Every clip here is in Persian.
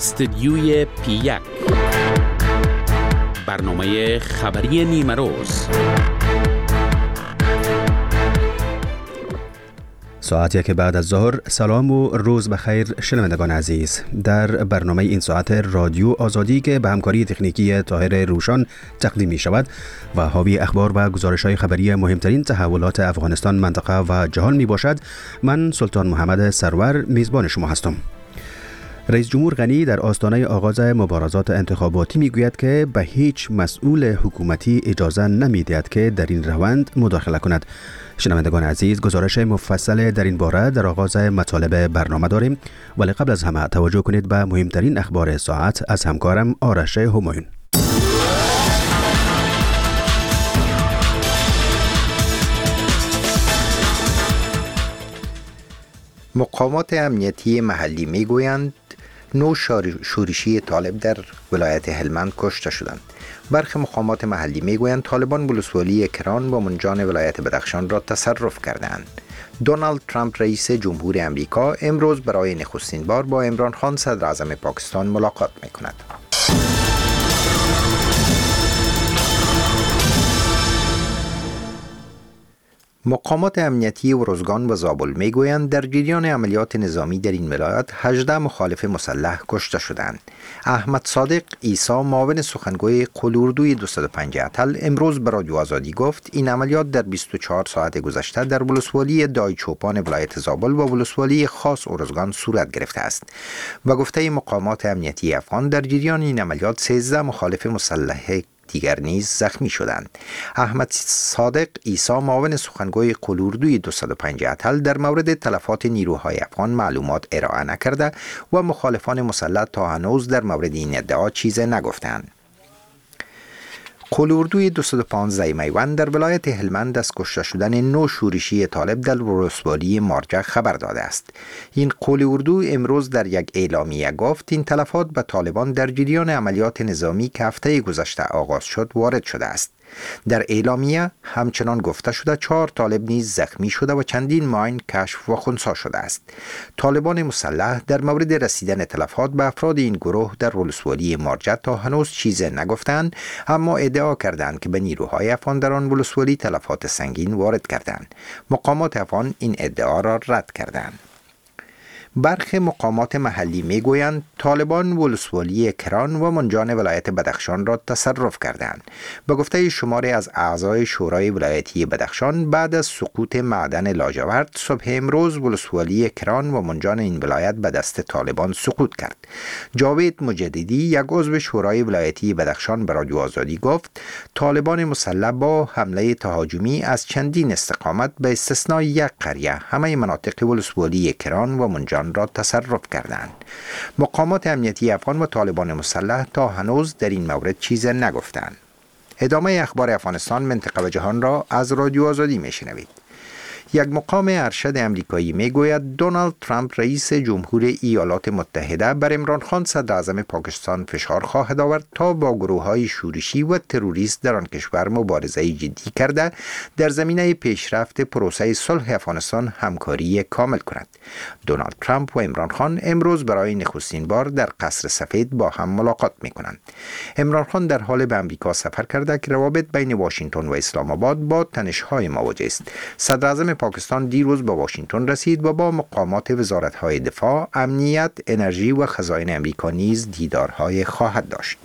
استدیوی P1 برنامه خبری نیمه روز. ساعتی که بعد از ظهر. سلام و روز بخیر شنوندگان عزیز. در برنامه این ساعت رادیو آزادی که به همکاری تکنیکی طاهر روشان تقدیم می شود و حاوی اخبار و گزارش‌های خبری مهمترین تحولات افغانستان، منطقه و جهان می باشد، من سلطان محمد سرور میزبان شما هستم. رئیس جمهور غنی در آستانه آغاز مبارزات انتخاباتی میگوید که به هیچ مسئول حکومتی اجازه نمیدهد که در این روند مداخله کند. شنوندگان عزیز، گزارش مفصل در این باره در آغاز مطالب برنامه داریم، ولی قبل از همه توجه کنید به مهمترین اخبار ساعت از همکارم آرش همایون. مقامات امنیتی محلی میگویند 9 شورشی طالب در ولایت هلمند کشته شدند. برخی مقامات محلی میگویند طالبان ولسوالی کران و منجان ولایت بدخشان را تصرف کردند. دونالد ترامپ رئیس جمهور امریکا امروز برای نخستین بار با عمران خان صدر اعظم پاکستان ملاقات میکند. مقامات امنیتی ارزگان و زابل میگویند در جریان عملیات نظامی در این ولایت 18 مخالف مسلح کشته شدند. احمد صادق عیسی، معاون سخنگوی قلوردوی 205 اتل، امروز به رادیو آزادی گفت این عملیات در 24 ساعت گذشته در ولسوالی دای چوپان ولایت زابل و ولسوالی خاص ارزگان صورت گرفته است و گفته مقامات امنیتی افغان در جریان این عملیات 13 مخالف مسلح دیگر نیز زخمی شدند. احمد صادق عیسی، معاون سخنگوی قلوردوی 205 اتل، در مورد تلفات نیروهای افغان معلومات ارائه نکرده و مخالفان مسلح تا هنوز در مورد این ادعا چیزی نگفتند. قلوردوی 215 میوند در ولایت هلمند از کشته شدن 9 شورشی طالب در ولسوالی مارجه خبر داده است. این قلوردو امروز در یک اعلامیه گفت این تلفات به طالبان در جریان عملیات نظامی که هفته گذشته آغاز شد وارد شده است. در اعلامیه همچنان گفته شده 4 طالب نیز زخمی شده و چندین ماین کشف و خنثی شده است. طالبان مسلح در مورد رسیدن تلفات به افراد این گروه در ولسوالی مارجه تا هنوز چیزی نگفتند، اما ادعا کردند که به نیروهای افغان در آن ولسوالی تلفات سنگین وارد کردند. مقامات افغان این ادعا را رد کردند. برخی مقامات محلی میگویند طالبان ولسوالی کران و منجان ولایت بدخشان را تصرف کردند. به گفته شماری از اعضای شورای ولایتی بدخشان، بعد از سقوط معدن لاجورد صبح امروز ولسوالی کران و منجان این ولایت به دست طالبان سقوط کرد. جاوید مجددی، یک عضو شورای ولایتی بدخشان، به رادیو آزادی گفت طالبان مسلح با حمله تهاجمی از چندین استقامت به استثنای یک قریه همه مناطق ولسوالی کران و منجان را تصرف کردند. مقامات امنیتی افغان و طالبان مسلح تا هنوز در این مورد چیز نگفتند. ادامه اخبار افغانستان، منطقه و جهان را از رادیو آزادی میشنوید. یک مقام ارشد امریکایی میگوید دونالد ترامپ رئیس جمهور ایالات متحده بر عمران خان صدر اعظم پاکستان فشار خواهد آورد تا با گروه‌های شورشی و تروریست در آن کشور مبارزه جدی کرده در زمینه پیشرفت پروسه صلح افغانستان همکاری کامل کند. دونالد ترامپ و عمران خان امروز برای نخستین بار در قصر سفید با هم ملاقات می‌کنند. عمران خان در حال به امریکا سفر کرده که روابط بین واشنگتن و اسلام آباد با تنش‌های مواجه است. صدر اعظم پاکستان دیروز به واشنگتن رسید و با مقامات وزارت‌های دفاع، امنیت، انرژی و خزاین امریکا نیز دیدارهای خواهد داشت.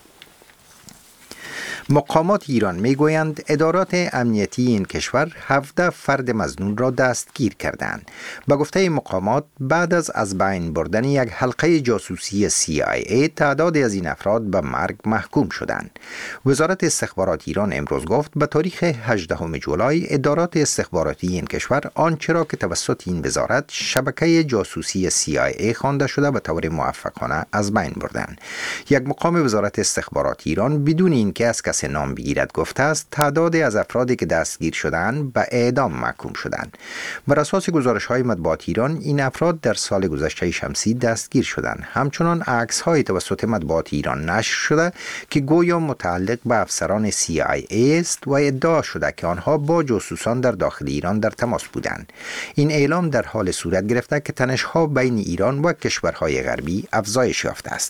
مقامات ایران میگویند ادارات امنیتی این کشور 17 فرد مظنون را دستگیر کردند. به گفته مقامات بعد از بین بردن یک حلقه جاسوسی CIA تعدادی از این افراد به مرگ محکوم شدند. وزارت استخبارات ایران امروز گفت به تاریخ 18 جولای ادارات استخباراتی این کشور آنچه را که توسط این وزارت شبکه جاسوسی CIA خوانده شده به طور موفقانه از بین بردند. یک مقام وزارت استخبارات ایران بدون اینکه از دسترس نام بگیرد گفته است تعدادی از افرادی که دستگیر شدند به اعدام محکوم شدند. بر اساس گزارش‌های مطبوعات ایران این افراد در سال گذشته شمسی دستگیر شدند. همچنان عکس‌های توسط مطبوعات ایران نشر شده که گویا متعلق به افسران CIA است و ادعا شده که آنها با جاسوسان در داخل ایران در تماس بودند. این اعلام در حال صورت گرفته که تنش‌ها بین ایران و کشورهای غربی افزایش یافته است.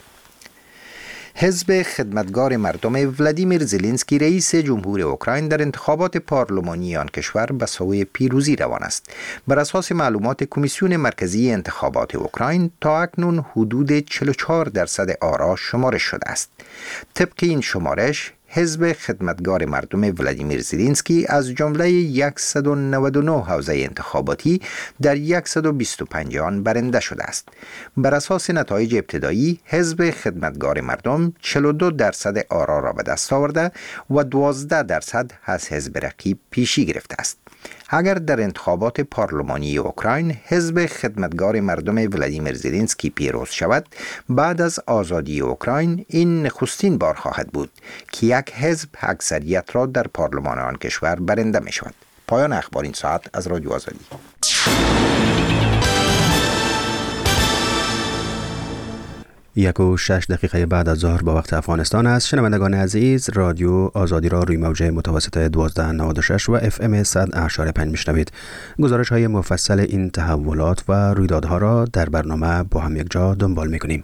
حزب خدمتگار مردم ولادیمیر زلنسکی رئیس جمهور اوکراین در انتخابات پارلمانی آن کشور به سوی پیروزی روان است. بر اساس معلومات کمیسیون مرکزی انتخابات اوکراین تا اکنون حدود 44% آرا شمارش شده است. طبق این شمارش حزب خدمتگار مردم ولادیمیر زلنسکی از جمله 199 حوزه انتخاباتی در 125 آن برنده شده است. بر اساس نتایج ابتدایی حزب خدمتگار مردم 42% آرا را به دست آورده و 12% از حزب رقیب پیشی گرفته است. اگر در انتخابات پارلمانی اوکراین حزب خدمتگار مردم ولادیمیر زلنسکی پیروز شود، بعد از آزادی اوکراین این نخستین بار خواهد بود که یک حزب اکثریت را در پارلمان آن کشور برنده می شود. پایان اخبار این ساعت از رادیو آزادی. 1:06 بعد از ظهر با وقت افغانستان است. شنوندگان عزیز، رادیو آزادی را روی موج متوسط 1296 و FM 100.5 میشنوید. گزارش های مفصل این تحولات و رویدادها را در برنامه با هم یک جا دنبال میکنیم.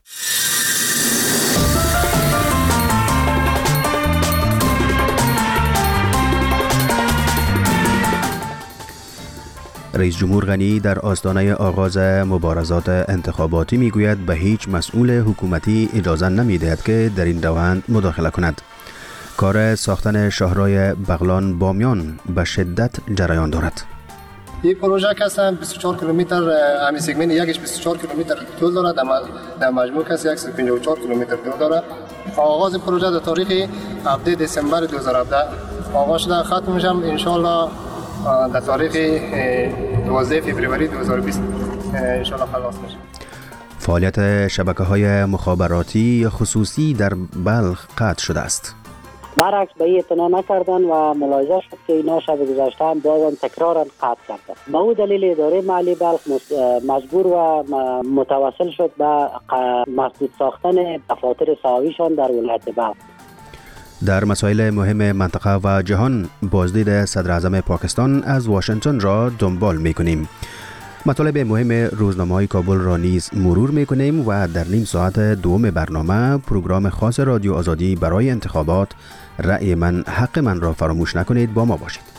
رئیس جمهور غنی در آستانه آغاز مبارزات انتخاباتی میگوید به هیچ مسئول حکومتی اجازه نمیدهد که در این روند مداخله کند. کار ساختن شاهراه بغلان بامیان به شدت جریان دارد. این پروژه کسان 24 کیلومتر همین سگمنت یکش 24 کیلومتر طول دارد، در مجموع کسی 154 کیلومتر طول دارد. آغاز پروژه در تاریخ 7 دسامبر 2017 آغاز شده، ختم میشم ان شاء الله در تاریخ 12 فوریه 2020 ان شاء الله خلاص میشه. فعالیت شبکه‌های مخابراتی خصوصی در بلخ قطع شده است. برعکس به این اعتنا نکردن و ملاحظه شد که اینا شب گذشته هم بازم تکرارا قطع کردن. به او دلیل اداره محلی بلخ مجبور و متوسل شد به مسدود ساختن دفاتر ساویشان در ولایت بلخ. در مسائل مهم منطقه و جهان بازدید صدر اعظم پاکستان از واشنگتن را دنبال می‌کنیم. مطالب مهم روزنامه‌های کابل را نیز مرور می‌کنیم و در نیم ساعت دوم برنامه پروگرام خاص رادیو آزادی برای انتخابات رأی من حق من را فراموش نکنید. با ما باشید.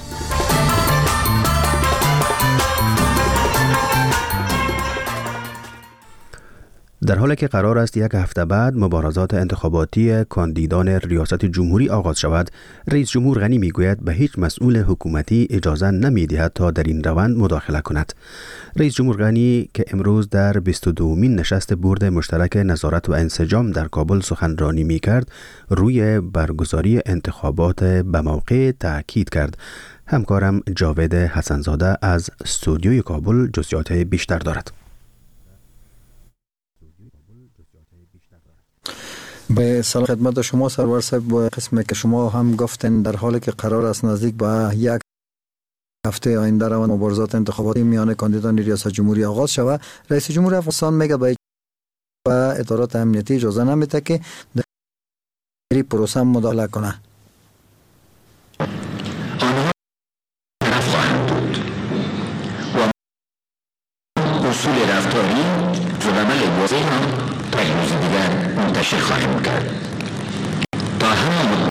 در حالی که قرار است یک هفته بعد مبارزات انتخاباتی کاندیدان ریاست جمهوری آغاز شود، رئیس جمهور غنی میگوید به هیچ مسئول حکومتی اجازه نمیدهد تا در این روند مداخله کند. رئیس جمهور غنی که امروز در 22مین نشست بورد مشترک نظارت و انسجام در کابل سخنرانی میکرد، روی برگزاری انتخابات به موقع تاکید کرد. همکارم جاوید حسنزاده از استودیوی کابل جزئیات بیشتر دارد. به سلام خدمت شما سرور صاحب. با قسمی که شما هم گفتن در حالی که قرار است نزدیک به یک هفته آینده روند مبارزات انتخاباتی میان کاندیدان ریاست جمهوری آغاز شود، رئیس جمهور افغانستان میگه به ادارات امنیتی اجازه نمیده که در این پروسه مداخله کنه. آنها طرف خواهند بود و اصول رفتاری و عمل واضح هم تا روز دیگر منتشر خواهیم کرد تا همه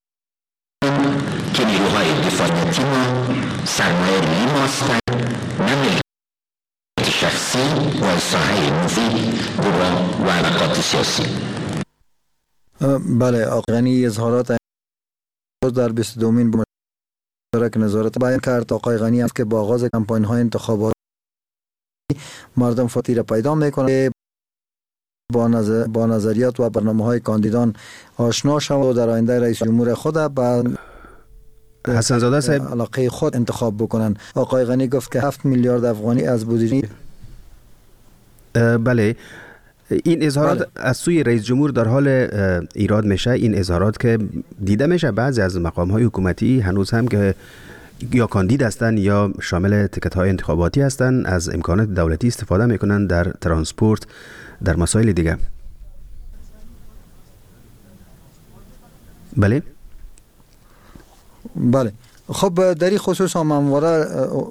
که نیروهای دفاعیتی ما سرمایه روی ما هستند، نه ملکیت شخصی و ساحه مفید و علاقات سیاسی. بله، آقای غنی اظهارات در 22مین مشترک نظارت بیان کرد. آقای غنی است که با آغاز کمپاین های انتخاباتی مردم فطیر پیدا میکنه، با نظریات و برنامه‌های کاندیدان آشنا شوند و در آینده رئیس جمهور خود با حسنزاده صاحب علاقه خود انتخاب بکنن. آقای غنی گفت که 7 میلیارد افغانی از بودجه بله این اظهارات از سوی رئیس جمهور در حال ایراد میشه. این اظهارات که دیده میشه بعضی از مقام‌های حکومتی هنوز هم که یا کاندید هستند یا شامل تیکت‌های انتخاباتی هستند، از امکانات دولتی استفاده میکنن در ترانسپورت، در مسائل دیگه. بله خب در این خصوص هم همواره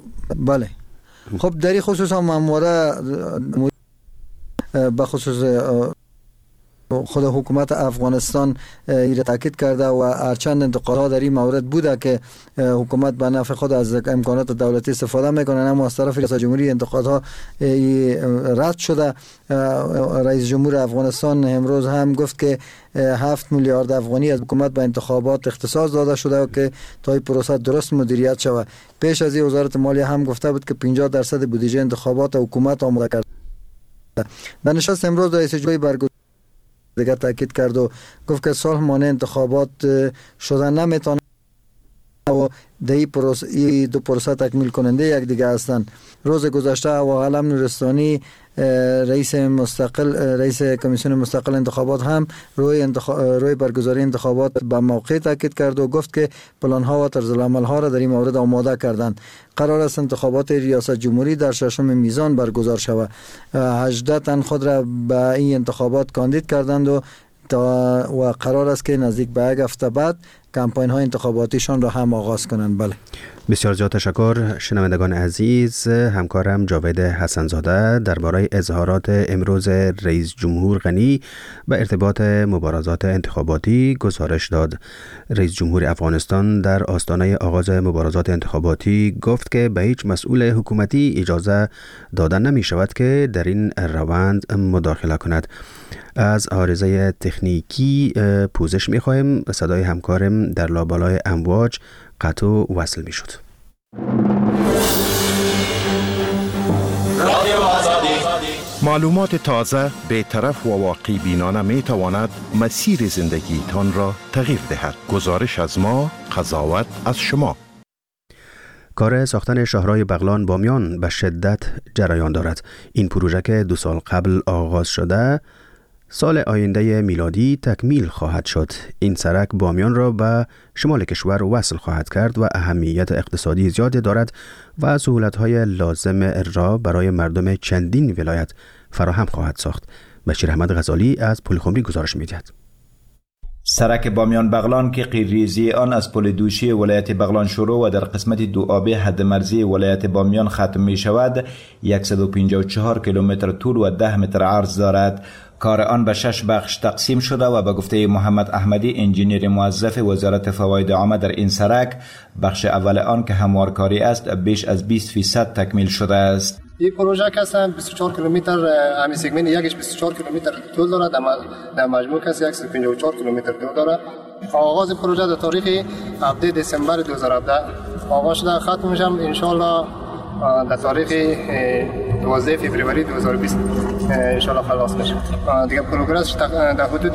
به خصوص خود حکومت افغانستان ایره تاکید کرده و هرچند انتقادها در این مورد بوده که حکومت به نفع خود از امکانات دولتی استفاده میکنه، اما از طرف ریاست جمهوری انتقادها رد شده. رئیس جمهور افغانستان امروز هم گفت که 7 میلیارد افغانی از حکومت به انتخابات اختصاص داده شده و که تا این پروسه درست مدیریت شود. پیش از این وزارت مالیه هم گفته بود که 50% بودجه انتخابات حکومت آماده کرده. در نشست امروز رئیس جمهوری برگزار دیگر تاکید کرد و گفت که صلح مانع انتخابات شدن نمیتونه و ای دو پروسه تکمیل کننده یک دیگه هستند. روز گذشته و علم نورستانی رئیس کمیسیون مستقل انتخابات هم روی برگزاری انتخابات به موقع تاکید کرد و گفت که پلان‌ها و طرزالعمل‌ها را در این مورد آماده کردند. قرار است انتخابات ریاست جمهوری در 6 میزان برگزار شود. 18 تن خود را به این انتخابات کاندید کردند و قرار است که نزدیک به یک هفته بعد کمپاین های انتخاباتیشان را هم آغاز کنند. بله، بسیار زیاد تشکر. شنوندگان عزیز، همکارم جاوید حسن‌زاده درباره اظهارات امروز رئیس جمهور غنی به ارتباط مبارزات انتخاباتی گزارش داد. رئیس جمهور افغانستان در آستانه آغاز مبارزات انتخاباتی گفت که به هیچ مسئول حکومتی اجازه داده نمی شود که در این روند مداخله کند. از عارضه تکنیکی پوزش می خواهیم. صدای همکارم در لابلای امواج قطع و وصل می شد. معلومات تازه، بی‌طرف و واقع بینانه می تواند مسیر زندگی تان را تغییر دهد. گزارش از ما، قضاوت از شما. کار ساختن شاهراه بغلان بامیان به شدت جریان دارد. این پروژه که 2 سال قبل آغاز شده، سال آینده میلادی تکمیل خواهد شد. این سرک بامیان را به شمال کشور وصل خواهد کرد و اهمیت اقتصادی زیادی دارد و سهولت‌های لازم را برای مردم چندین ولایت فراهم خواهد ساخت. بشیر احمد غزالی از پلخمری گزارش می‌دهد. سرک بامیان بغلان که قیرریزی آن از پل دوشی ولایت بغلان شروع و در قسمت دوآبه حد مرزی ولایت بامیان ختم می شود، 154 کیلومتر طول و 10 متر عرض دارد. کار آن به 6 بخش تقسیم شده و به گفته محمد احمدی، انجینیر موظف وزارت فواید عامه در این سرک، بخش اول آن که هموارکاری است بیش از 20% تکمیل شده است. این پروژه که 24 کیلومتر همین سگمنت یکش 24 کیلومتر طول دارد، در مجموع کسی 154 کیلومتر طول دارد. آغاز پروژه در تاریخ 7 دسامبر 2017 آغاز شده، ختم میشه ان شاء الله در تاریخ 12 فوریه 2020 ان شاء الله خلاص میشه. دیگه پروگرس در حدود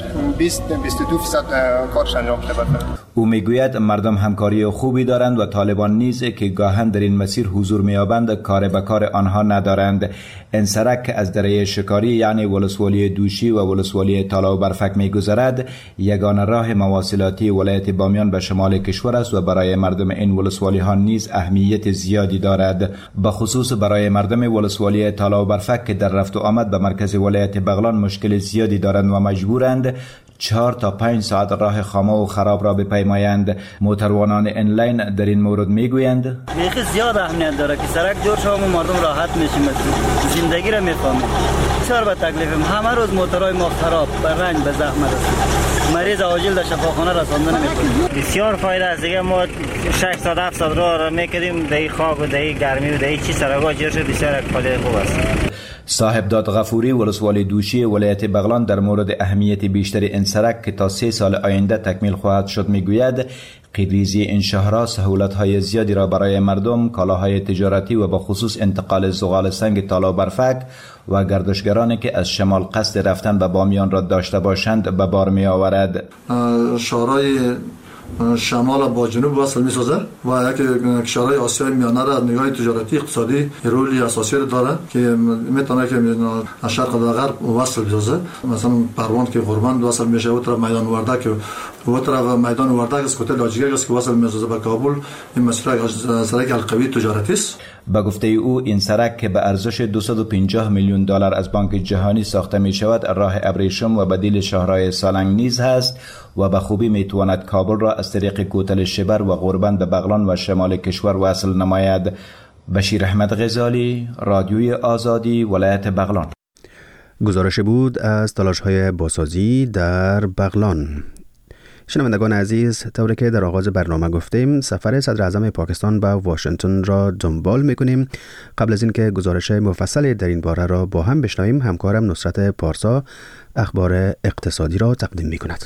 20-22% کارش انجام شده. او میگوید مردم همکاری خوبی دارند و طالبان نیز که گاهن در این مسیر حضور میابند کار به کار آنها ندارند. این سرک از دره شکاری یعنی ولسوالی دوشی و ولسوالی تالا و برفک میگذرد. یگانه راه مواصلاتی ولایت بامیان به شمال کشور است و برای مردم این ولسوالی ها نیز اهمیت زیادی دارد. به خصوص برای مردم ولسوالی تالا و برفک که در رفت و آمد به مرکز ولایت بغلان مشکل زیادی دارند و مجبورند 4 تا 5 ساعت راه خامه و خراب را بپیمایند. موتروانان انلاین در این مورد میگویند بیخی زیاد اهمیت داره که سرک جور شوم و مردم راحت میشیم، زندگی را میفهمیم. بسیار با تکلیفیم، همه روز موترهای ما خراب، به رنج به زحمت است. مریض عاجل در شفاخانه رسانده نمیکنیم. بسیار فایده است. دیگه ما 6 ساعت 7 ساعت راه میکردیم، در خاک و در گرمی و در چی سرکا جور شد. بسیار فایده خوب است. صاحب داد غفوری ولسوالی دوشی ولایت بغلان در مورد اهمیت بیشتر این سرک که تا 3 سال آینده تکمیل خواهد شد میگوید قیرریزی این شهرها سهولت‌های زیادی را برای مردم، کالاهای تجارتی و به خصوص انتقال زغال سنگ تالا و برفک و گردشگرانی که از شمال قصد رفتن به بامیان را داشته باشند به بار می آورد. شهرهای شمال با جنوب وصل می‌سازه و یک کشورهای آسیای میانه را از نگاه تجارتی اقتصادی رولی اساسی داره که میتونه که از شرق تا غرب وصل بسازه. مثلا پروان که غربند وصل میشه و طرف میدان وردک و طرف میدان وردک از کوتل لاجیک است که وصل میسازه به کابل. این مسیر سرک القوی تجارتی است. با گفته او این سرک که به ارزش 250 میلیون دلار از بانک جهانی ساخته می شود راه ابریشم و بدیل شاهراه سالنگ نیز هست و به خوبی می تواند کابل را از طریق کوتل شبر و غربند به بغلان و شمال کشور وصل نماید. بشیر احمد غزالی، رادیوی آزادی، ولایت بغلان. گزارش بود از تلاش‌های بازسازی در بغلان. شنوندگان عزیز، طوری که در آغاز برنامه گفتیم سفر صدر اعظم پاکستان به واشنگتن را دنبال میکنیم. قبل از اینکه گزارش مفصل در این باره را با هم بشنویم، همکارم نصرت پارسا اخبار اقتصادی را تقدیم میکند.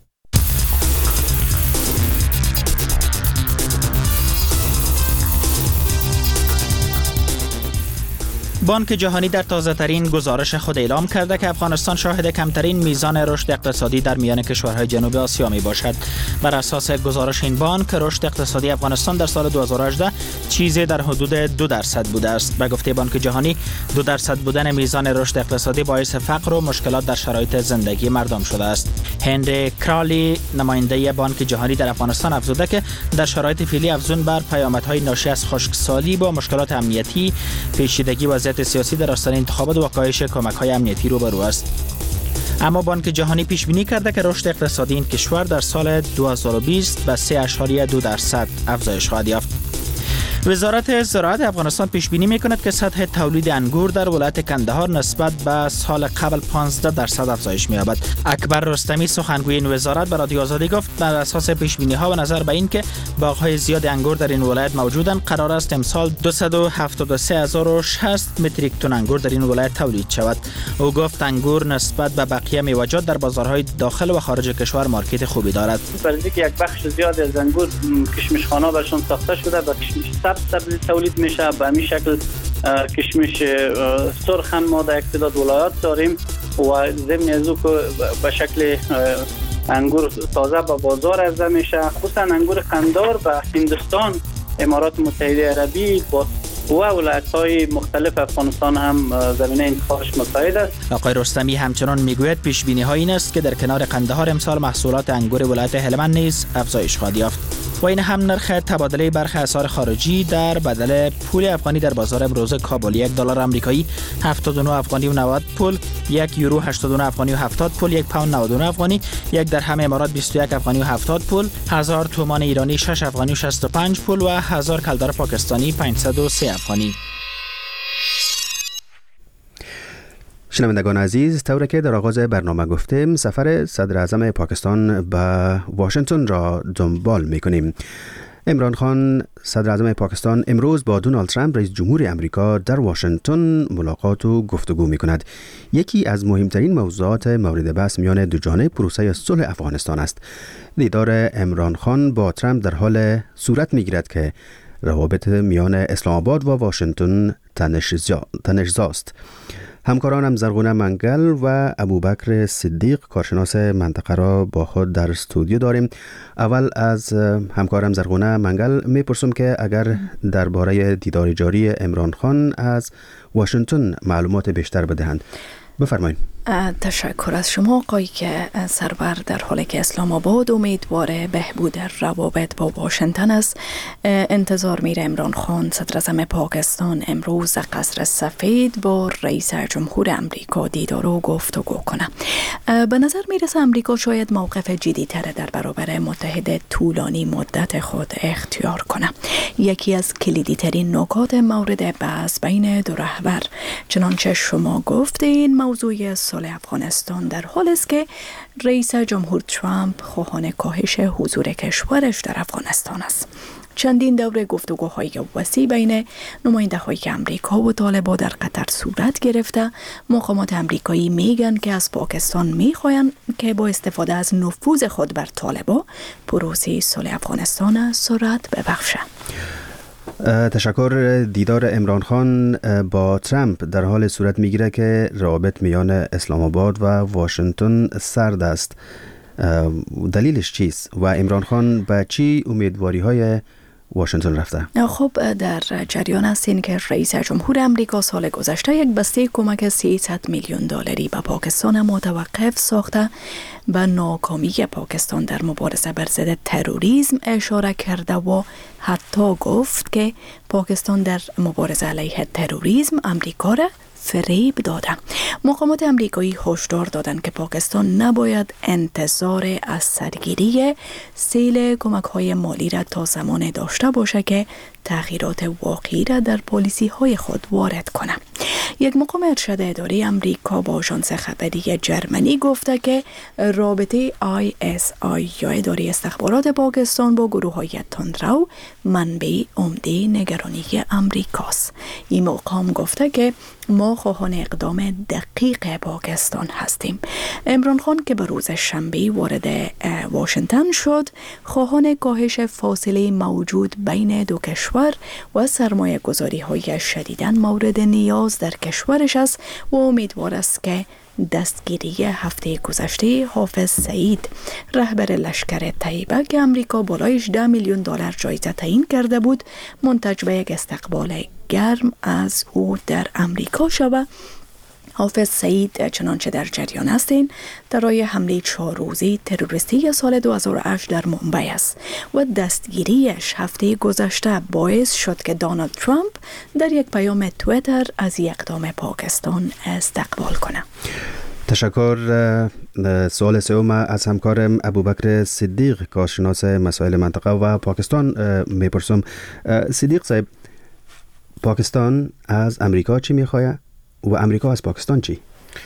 بانک جهانی در تازه‌ترین گزارش خود اعلام کرده که افغانستان شاهد کمترین میزان رشد اقتصادی در میان کشورهای جنوب آسیا می باشد. بر اساس گزارش این بانک، رشد اقتصادی افغانستان در سال 2018 چیزی در حدود 2% بوده است. به گفته بانک جهانی، 2% بودن میزان رشد اقتصادی باعث فقر و مشکلات در شرایط زندگی مردم شده است. هنری کرالی، نماینده بانک جهانی در افغانستان، افزوده که در شرایط فعلی افزون بر پیامدهای ناشی از خشکسالی با مشکلات امنیتی، پیچیدگی وضعیت سیاسی در آستانه انتخابات و کاهش کمک‌های امنیتی روبرو است. اما بانک جهانی پیش بینی کرده که رشد اقتصادی این کشور در سال 2020 به 3.2% افزایش خواهد یافت. وزارت زراعت افغانستان پیش بینی می‌کند که سطح تولید انگور در ولایت کندهار نسبت به سال قبل 15% افزایش می‌یابد. اکبر رستمی، سخنگوی این وزارت، به رادیو آزادی گفت بر اساس پیش بینی‌ها و نظر به این که باغ‌های زیاد انگور در این ولایت موجودند، قرار است امسال 273,060 متریک تن انگور در این ولایت تولید شود. او گفت انگور نسبت به بقیه میوه‌جات در بازارهای داخل و خارج کشور مارکت خوبی دارد. برای اینکه یک بخش زیاد از انگور کشمشخانه‌ها برشون ساخته شده و کشمش سبز تولید میشه. به همین شکل کشمش سرخ ما در یک تعداد ولایات داریم و ضمن از او که به شکل انگور تازه به بازار عرضه میشه. خصوصا انگور قندار به هندوستان، امارات متحده عربی و ولایت‌های مختلف افغانستان هم زمینه انتخابش مساعد است. آقای رستمی همچنان میگوید پیش بینی ها این است که در کنار قندهار امسال محصولات انگور ولایت هلمند نیز افزایش خواهد یافت. و این هم نرخ تبادله برخی اسعار خارجی در بدل پول افغانی در بازار امروز کابل: $1 آمریکایی 79 افغانی و 90 پول، 1 یورو 89 افغانی و 70 پول، 1 پوند 99 افغانی، 1 درهم امارات 21 افغانی و 70 پول، 1000 تومان ایرانی 6 افغانی و 65 پول و 1000 کلدار پاکستانی 503 افغانی. شنوندگان عزیز، طوری که در آغاز برنامه گفتیم سفر صدر اعظم پاکستان به واشنگتن را دنبال می‌کنیم. عمران خان، صدر اعظم پاکستان، امروز با دونالد ترامپ رئیس جمهور امریکا در واشنگتن ملاقات و گفتگو می‌کند. یکی از مهمترین موضوعات مورد بحث میان دو جانب پروسه صلح افغانستان است. دیدار عمران خان با ترامپ در حال صورت می‌گیرد که روابط میان اسلام آباد و واشنگتن تنش‌زاست. همکارانم زرغونه منگل و ابوبکر صدیق، کارشناس منطقه، را با خود در استودیو داریم. اول از همکارم زرغونه منگل میپرسم که اگر درباره دیدار جاری عمران خان از واشنگتن معلومات بیشتر بدهند. بفرمایید. تشکر از شما آقای که سرور. در حالی که اسلام آباد امیدوار بهبود روابط با واشنگتن است، انتظار میره عمران خان صدر اعظم پاکستان امروز قصر سفید با رئیس جمهور امریکا دیدار و گفتگو کنه. به نظر میرسه امریکا شاید موقف جدی‌تر در برابر متحد طولانی مدت خود اختیار کنه. یکی از کلیدی ترین نکات مورد بحث بین دو رهبر، چنانچه شما گفتین، موضوع صلح افغانستان در حال است که رئیس جمهور ترامپ خواهان کاهش حضور کشورش در افغانستان است. چندین دوره گفتگوهای وسیع بین نماینده‌های امریکا و طالبان در قطر صورت گرفته. مقامات امریکایی میگن که از پاکستان میخواین که با استفاده از نفوذ خود بر طالبان پروسه صلح افغانستان سرعت ببخشه. تشکر. دیدار عمران خان با ترامپ در حال صورت میگیره که روابط میان اسلام آباد و واشنگتن سرد است. دلیلش چیست و عمران خان به چی امیدواری های واشنگتن رفته؟ خب در جریان هستین که رئیس جمهور امریکا سال گذشته یک بسته کمک 300 میلیون دلاری به پاکستان متوقف ساخته به ناکامی پاکستان در مبارزه بر ضد تروریسم اشاره کرده و حتی گفت که پاکستان در مبارزه علیه تروریسم امریکا را فریب داده. مقامات امریکایی هشدار دادند که پاکستان نباید انتظار از سرگیری سیل کمک‌های مالی را تا زمان داشته باشه که تغییرات واقعی را در پالیسی های خود وارد کنه. یک مقام ارشد اداری امریکا با آژانس خبری جرمنی گفته که رابطه ISI یا اداره استخبارات پاکستان با گروه‌های تندرو منبع عمده نگرانی امریکاست. این مقام گفته که ما خواهان اقدام دقیق پاکستان هستیم. عمران خان که به روز شنبه وارد واشنگتن شد، خواهان کاهش فاصله موجود بین دو کشور و سرمایه گذاری های شدیداً مورد نیاز در کشورش است و امیدوار است که دستگیری هفته گذشته حافظ سعید رهبر لشکر طیبه که امریکا بالای 18 میلیون دلار جایزه تعیین کرده بود منتج به یک استقبال گرم از او در امریکا شود. حافظ سعید چنانچه در جریان هستین در راه حمله 4 روزه تروریستی سال 2008 در مومبای است و دستگیریش هفته گذشته باعث شد که دونالد ترامپ در یک پیام توییتر از اقدام پاکستان استقبال کنه. تشکر. سوال سوم از همکارم ابوبکر صدیق کارشناس مسائل منطقه و پاکستان میپرسم. صدیق صاحب، پاکستان از امریکا چی میخواه و امریکا از پاکستان چی؟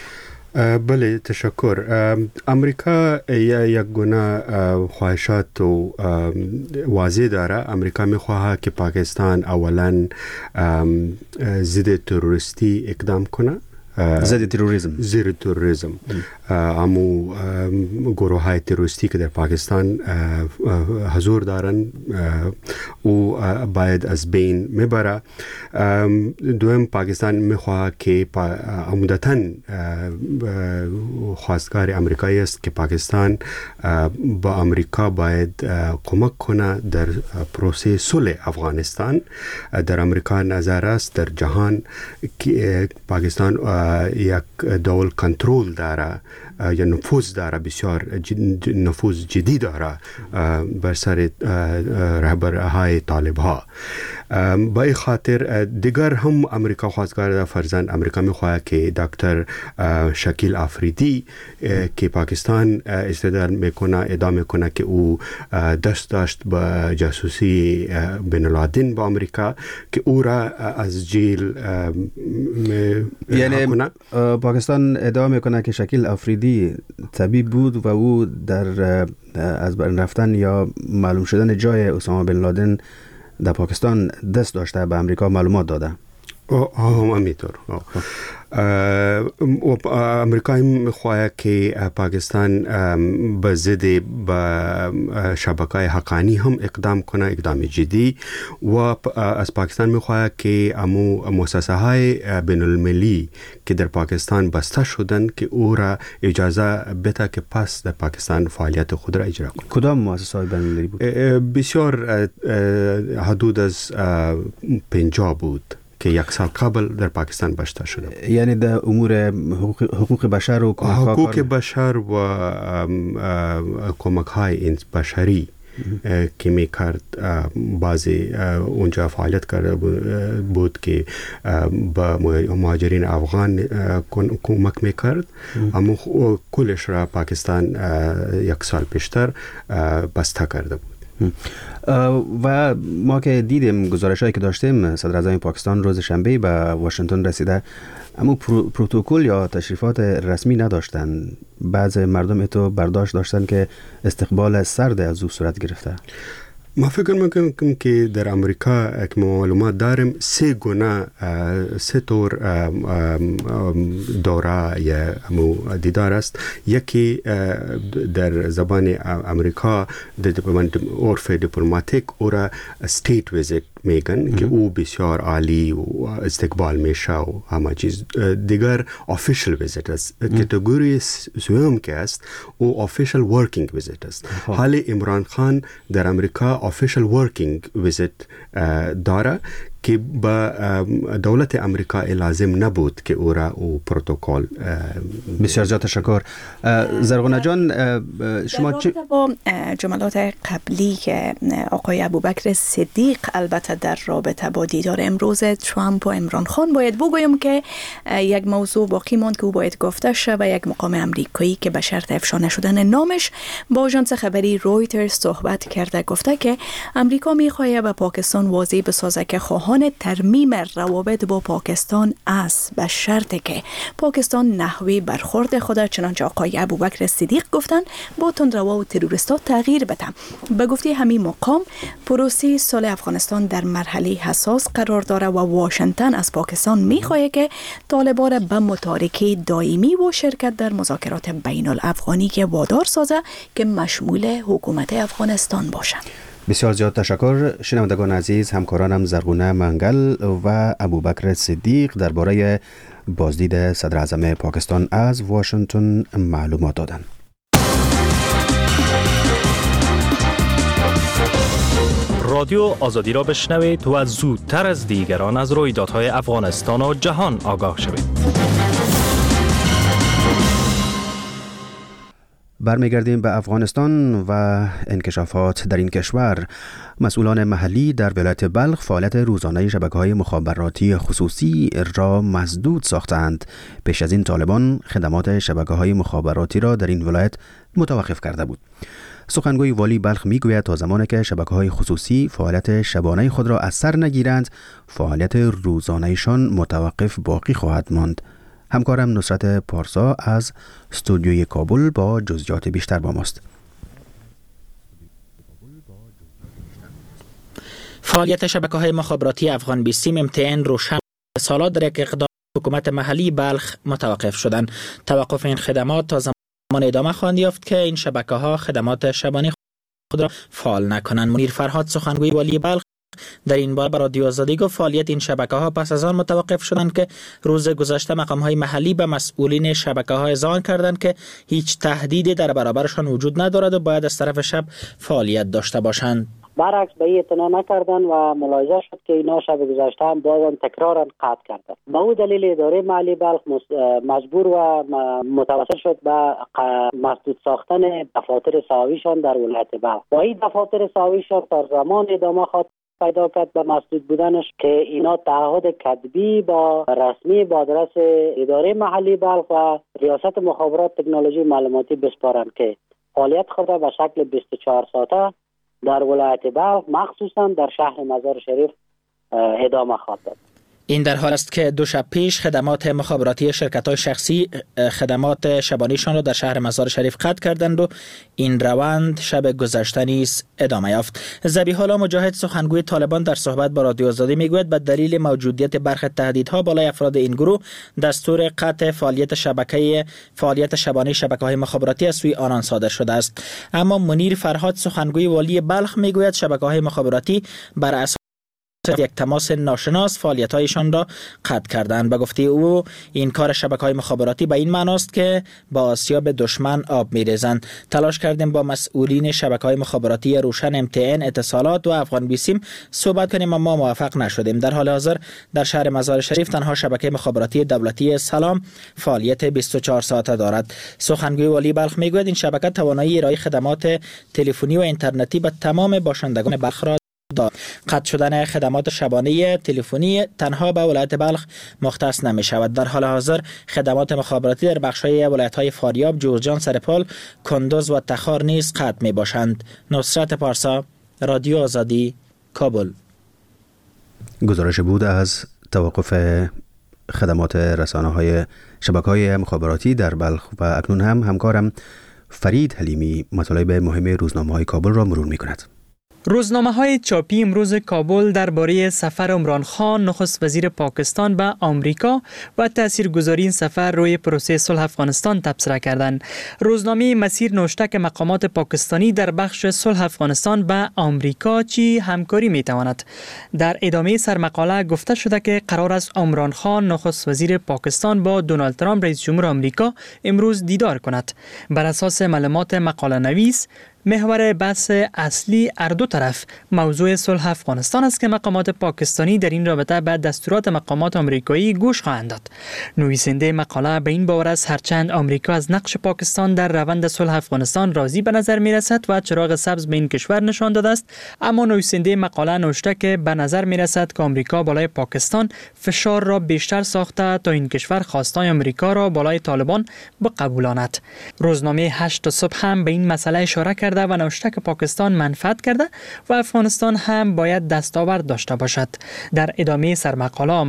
بله، تشکر. امریکا یک گونه خواهشات و واضح داره. امریکا میخواه که پاکستان اولا ضد تروریستی اقدام کنه، ضد تروریسم امو گروه های تروریستی که در پاکستان حضور دارن او باید از بین میبره. دوم، پاکستان میخواه که عمدتاً خواستگار امریکایی است که پاکستان با امریکا باید کمک کنه در پروسه صلح افغانستان. در امریکا نظر است در جهان که پاکستان یک دول کنترل داره یا نفوذ داره، بسیار نفوذ جدی داره بر سر رهبرهای طالب ها. با این خاطر دیگر هم امریکا خواستگار داره. فرزند امریکا میخواه که دکتر شکیل آفریدی که پاکستان استدلال میکنه ادعا میکنه که او دست داشت با جاسوسی بین العادین با امریکا، که او را از جیل یعنی پاکستان ادعا میکنه که شکیل آفریدی طبیب بود و او در از بین رفتن یا معلوم شدن جای اسامه بن لادن در پاکستان دست داشته، به امریکا معلومات داده. همینطور. امریکا میخواه که پاکستان به ضد شبکه‌های حقانی هم اقدام کنه، اقدام جدی، و از پاکستان میخواه که امو مؤسسه های بین المللی که در پاکستان بسته شدن که او را اجازه بده که پس در پاکستان فعالیت خود را اجرا کنه. کدام مؤسسه های بین المللی بود؟ بسیار حدود از 50 بود که یک سال قبل در پاکستان بسته شده. یعنی در امور حقوق بشر و حقوق بشر و کمک های بشری که میکرد. بعضی اونجا فعالیت کرده بود که با مهاجرین افغان کمک میکرد، اما کلش را پاکستان یک سال پیشتر بسته کرده بود. و ما که دیدیم گزارش هایی که داشتیم، صدر اعظم پاکستان روز شنبه به واشنگتن رسیده، اما پروتکل یا تشریفات رسمی نداشتن. بعض مردم تو برداشت داشتن که استقبال سرد از او صورت گرفته. ما فکر میکنم که در امریکا که معلومات داریم 3 طور دوره یا دیدار است. یکی در زبان امریکا در عرف دیپلماتیک او را استیت ویزیت میگن که او بسیار عالی و استقبال میشه و همه چیز. دیگر آفیشل ویزیت است. کاتگوری سوم که است او آفیشل ورکینگ ویزیت است. حال عمران خان در امریکا آفیشل ورکینگ ویزیت داره که با دولت امریکا لازم نبود که او را او پروتکل. بسیار زیاد تشکر. زرغونه جان، شما چه با جملات قبلی که آقای ابوبکر صدیق البته در رابطه با دیدار امروز ترامپ و عمران خان باید بگویم که یک موضوع باقی ماند که او باید گفته شد و یک مقام امریکایی که به شرط افشا نشدن نامش با آژانس خبری رویترز صحبت کرده، گفته که امریکا می‌خواهد به پاکستان واضح بسازد که خواهان ترمیم روابط با پاکستان است، به شرطی که پاکستان نحوه برخورد خود چنانچه آقای ابوبکر صدیق گفتن با تندروا و تروریستا تغییر بده. به گفته همین مقام پروسه صلح افغانستان در مرحله حساس قرار داره و واشنگتن از پاکستان میخواهد که طالبان به متارکه دائمی و شرکت در مذاکرات بین الافغانی که وادار سازه که مشمول حکومت افغانستان باشد. بسیار زیاد تشکر. شنوندگان عزیز، همکارانم زرغونه منگل و ابوبکر صدیق درباره بازدید صدر اعظم پاکستان از واشنگتن معلومات دادند. رادیو آزادی را بشنوید و زودتر از دیگران از رویدادهای افغانستان و جهان آگاه شوید. برمیگردیم به افغانستان و انکشافات در این کشور. مسئولان محلی در ولایت بلخ فعالیت روزانه شبکه‌های مخابراتی خصوصی را مسدود ساختند. پیش از این طالبان خدمات شبکه‌های مخابراتی را در این ولایت متوقف کرده بود. سخنگوی والی بلخ میگوید تا زمانی که شبکه‌های خصوصی فعالیت شبانه خود را از سر نگیرند، فعالیت روزانه‌شان متوقف باقی خواهد ماند. همکارم نصرت پارسا از استودیوی کابل با جزئیات بیشتر با ماست. فعالیت شبکه‌های مخابراتی افغان 20 MTN روشن سالات در یک اقدام حکومت محلی بلخ متوقف شدند. توقف این خدمات تا زمان ادامه خواهد یافت که این شبکه‌ها خدمات شبانه خود را فعال نکنند. منیر فرهاد سخنگوی والی بلخ در این باره به رادیو آزادی گفت فعالیت این شبکه‌ها پس از آن متوقف شدند که روز گذشته مقام‌های محلی به مسئولین شبکه‌ها اذعان کردند که هیچ تهدیدی در برابرشان وجود ندارد و باید از طرف شب فعالیت داشته باشند. برعکس به این اعتنا نکردن و ملاحظه شد که اینا شب گذشته هم بازم تکرارا قطع کردن. به او دلیل اداره محلی بلخ مجبور و متوسل شد به مسدود ساختن دفاتر ساویشان در ولایت بلخ. با این دفاتر ساویشان تا زمان ادامه خواهد پیدا کرد به مسدود بودنش که اینا تعهد کتبی با رسمی با آدرس اداره محلی بلخ و ریاست مخابرات تکنولوژی معلوماتی بسپارند که فعالیت خود به شکل 24 ساعته در ولایت بلخ مخصوصا در شهر مزار شریف ادامه خواهد داد. این در حال است که 2 شب پیش خدمات مخابراتی شرکت‌های شخصی خدمات شبانیشان را در شهر مزار شریف قطع کردند و این روند شب گذشته نیز ادامه یافت. ذبیح الله مجاهد سخنگوی طالبان در صحبت با رادیو آزادی میگوید به دلیل موجودیت برخی تهدیدها بالای افراد این گروه دستور قطع فعالیت شبانه شبکه‌های مخابراتی از سوی آنان صادر شده است. اما منیر فرهاد سخنگوی والی بلخ میگوید شبکه‌های مخابراتی بر اساس یک تماس ناشناس فعالیت‌هایشان را قطع کردند. به گفته او این کار شبکه‌های مخابراتی به این معناست که با آسیاب دشمن آب می‌ریزند. تلاش کردیم با مسئولین شبکه‌های مخابراتی روشن MTN اتصالات و افغان 20 صحبت کنیم اما موفق نشدیم. در حال حاضر در شهر مزار شریف تنها شبکه مخابراتی دولتی سلام فعالیت 24 ساعته دارد. سخنگوی والی بلخ میگوید این شبکه توانایی ارائه خدمات تلفنی و اینترنتی به تمام باشندگان بلخ را قطع شدن خدمات شبانه تلفنی تنها به ولایت بلخ مختص نمی شود. در حال حاضر خدمات مخابراتی در بخش‌های ولایت‌های فاریاب، جوزجان، سرپال، کندوز و تخار نیز قطع می باشند. نصرت پارسا، رادیو آزادی، کابل. گزارش بود از توقف خدمات رسانه‌های شبکه‌های مخابراتی در بلخ و اکنون هم همکارم فرید حلیمی مطالب مهم روزنامه‌های کابل را مرور می‌کند. روزنامه‌های چاپی امروز کابل درباره سفر عمران خان نخست وزیر پاکستان به آمریکا و تاثیرگذاری این سفر روی پروسه صلح افغانستان تبصره کردند. روزنامه مسیر نوشته که مقامات پاکستانی در بخش صلح افغانستان به آمریکا چی همکاری می‌تواند. در ادامه سرمقاله گفته شده که قرار است عمران خان نخست وزیر پاکستان با دونالد ترامپ رئیس جمهور آمریکا امروز دیدار کند. بر اساس معلومات مقاله نویس، محور بحث اصلی هر دو طرف موضوع صلح افغانستان است که مقامات پاکستانی در این رابطه به دستورات مقامات آمریکایی گوش خواهند داد. نویسنده مقاله به این باور است هرچند آمریکا از نقش پاکستان در روند صلح افغانستان راضی به نظر می رسد و چراغ سبز به این کشور نشان داده است، اما نویسنده مقاله نوشته که به نظر می رسد که آمریکا بالای پاکستان فشار را بیشتر ساخته تا این کشور خواستای آمریکا را بالای طالبان بقبولاند. روزنامه 8 صبح هم به این مسئله اشاره کرده و نوشته که پاکستان منفعت کرده و افغانستان هم باید دستاورد داشته باشد. در ادامه سرمقاله